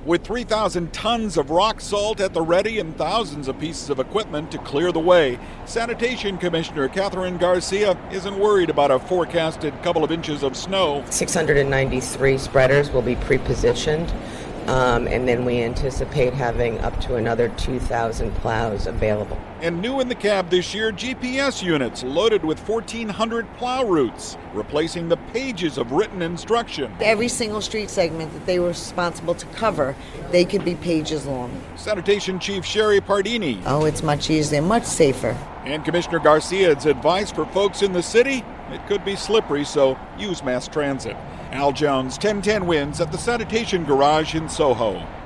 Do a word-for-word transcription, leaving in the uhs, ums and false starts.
With three thousand tons of rock salt at the ready and thousands of pieces of equipment to clear the way, Sanitation Commissioner Catherine Garcia isn't worried about a forecasted couple of inches of snow. six hundred ninety-three spreaders will be pre-positioned, um, and then we anticipate having up to another two thousand plows available. And new in the cab this year, G P S units loaded with fourteen hundred plow routes, replacing the pages of written instruction. Every single street segment that they were responsible to cover, they could be pages long. Sanitation Chief Sherry Pardini. Oh, it's much easier, much safer. And Commissioner Garcia's advice for folks in the city, it could be slippery, so use mass transit. Al Jones, ten ten wins at the Sanitation Garage in Soho.